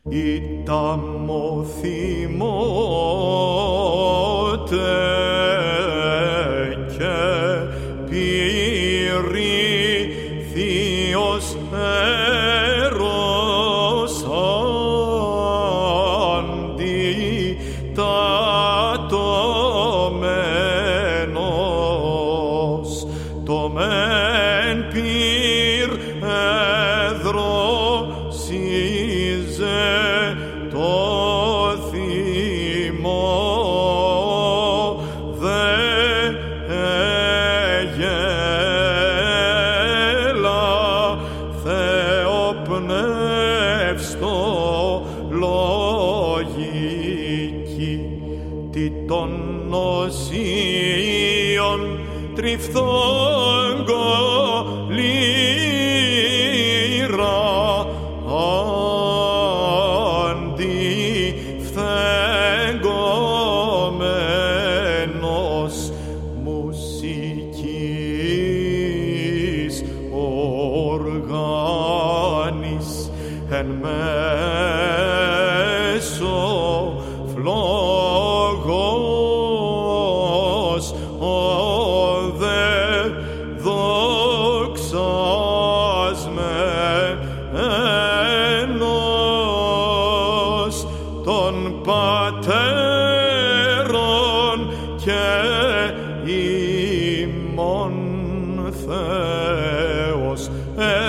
Ηταμοθυμότε και πήρη Θείος Έρος αντιτατωμένος, το μεν πήρ εδροσίζε το θυμό, δε έγελα θεοπνεύστο λογική, τι των νοσίων τριφθόγκο λύρα αντιφθέγκομενος μουσικής οργάνης εν μέσω φλόγος ο δε δοξασμένος των πατέρων και ημών Θεός